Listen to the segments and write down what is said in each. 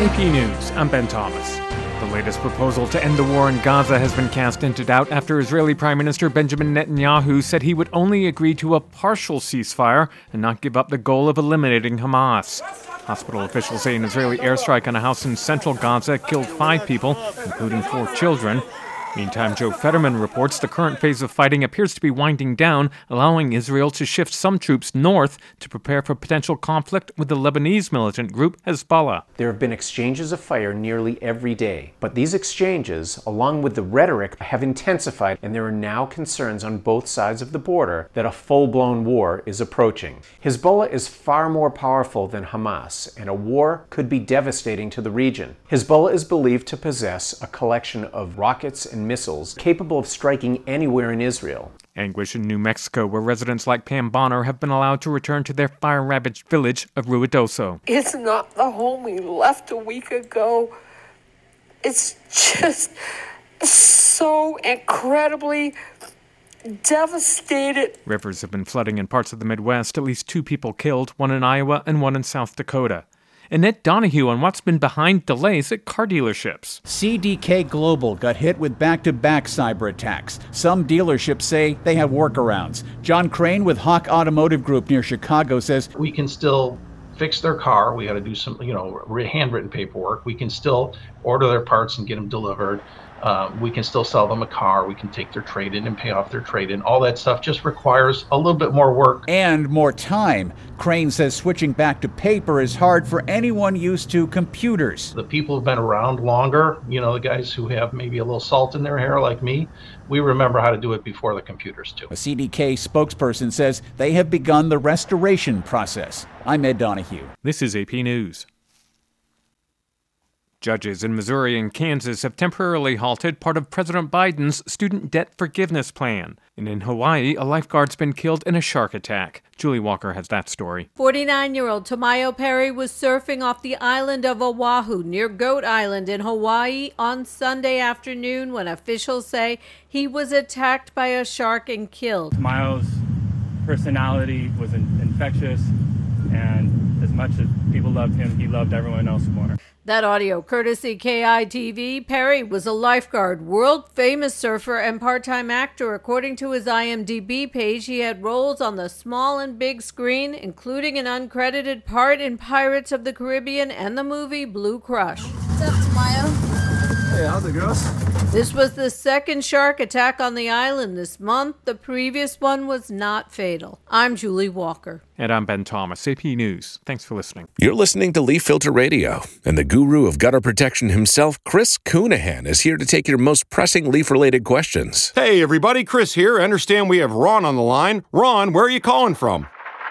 AP News, I'm Ben Thomas. The latest proposal to end the war in Gaza has been cast into doubt after Israeli Prime Minister Benjamin Netanyahu said he would only agree to a partial ceasefire and not give up the goal of eliminating Hamas. Hospital officials say an Israeli airstrike on a house in central Gaza killed 5 people, including 4 children. Meantime, Joe Fetterman reports the current phase of fighting appears to be winding down, allowing Israel to shift some troops north to prepare for potential conflict with the Lebanese militant group Hezbollah. There have been exchanges of fire nearly every day, but these exchanges, along with the rhetoric, have intensified, and there are now concerns on both sides of the border that a full-blown war is approaching. Hezbollah is far more powerful than Hamas, and a war could be devastating to the region. Hezbollah is believed to possess a collection of rockets and missiles capable of striking anywhere in Israel. Anguish in New Mexico, where residents like Pam Bonner have been allowed to return to their fire-ravaged village of Ruidoso. It's not the home we left a week ago. It's just so incredibly devastated. Rivers have been flooding in parts of the Midwest. At least 2 people killed, 1 in Iowa and 1 in South Dakota. Annette Donahue on what's been behind delays at car dealerships. CDK Global got hit with back-to-back cyber attacks. Some dealerships say they have workarounds. John Crane with Hawk Automotive Group near Chicago says, we can still fix their car. We got to do some, handwritten paperwork. We can still order their parts and get them delivered. We can still sell them a car. We can take their trade-in and pay off their trade-in. All that stuff just requires a little bit more work. And more time. Crane says switching back to paper is hard for anyone used to computers. The people who've been around longer, the guys who have maybe a little salt in their hair like me, we remember how to do it before the computers too. A CDK spokesperson says they have begun the restoration process. I'm Ed Donahue. This is AP News. Judges in Missouri and Kansas have temporarily halted part of President Biden's student debt forgiveness plan. And in Hawaii, a lifeguard's been killed in a shark attack. Julie Walker has that story. 49-year-old Tamayo Perry was surfing off the island of Oahu near Goat Island in Hawaii on Sunday afternoon when officials say he was attacked by a shark and killed. Tamayo's personality was infectious, and as much as people loved him, he loved everyone else more. That audio courtesy KITV. Perry was a lifeguard, world-famous surfer, and part-time actor. According to his IMDb page, he had roles on the small and big screen, including an uncredited part in Pirates of the Caribbean and the movie Blue Crush. What's up, Tamayo? Hey, how's it, girls? This was the second shark attack on the island this month. The previous one was not fatal. I'm Julie Walker. And I'm Ben Thomas, AP News. Thanks for listening. You're listening to Leaf Filter Radio, and the guru of gutter protection himself, Chris Coonahan, is here to take your most pressing leaf-related questions. Hey, everybody, Chris here. I understand we have Ron on the line. Ron, where are you calling from?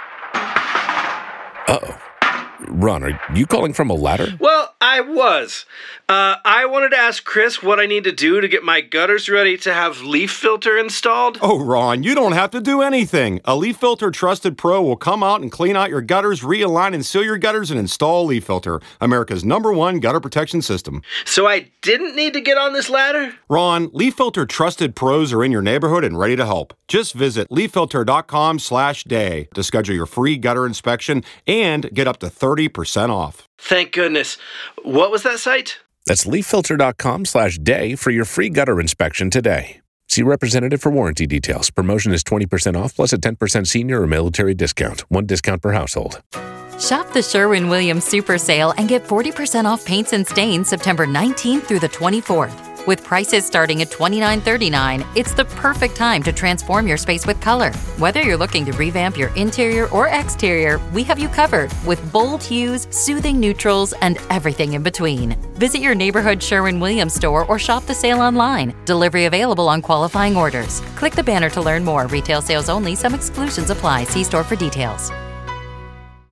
Uh-oh. Ron, are you calling from a ladder? Well, I was. I wanted to ask Chris what I need to do to get my gutters ready to have Leaf Filter installed. Oh, Ron, you don't have to do anything. A Leaf Filter Trusted Pro will come out and clean out your gutters, realign and seal your gutters, and install Leaf Filter, America's #1 gutter protection system. So I didn't need to get on this ladder? Ron, Leaf Filter Trusted Pros are in your neighborhood and ready to help. Just visit leaffilter.com/day to schedule your free gutter inspection and get up to 30% off. Thank goodness. What was that site? That's leaffilter.com/day for your free gutter inspection today. See representative for warranty details. Promotion is 20% off plus a 10% senior or military discount. 1 discount per household. Shop the Sherwin-Williams Super Sale and get 40% off paints and stains September 19th through the 24th. With prices starting at $29.39, it's the perfect time to transform your space with color. Whether you're looking to revamp your interior or exterior, we have you covered with bold hues, soothing neutrals, and everything in between. Visit your neighborhood Sherwin-Williams store or shop the sale online. Delivery available on qualifying orders. Click the banner to learn more. Retail sales only. Some exclusions apply. See store for details.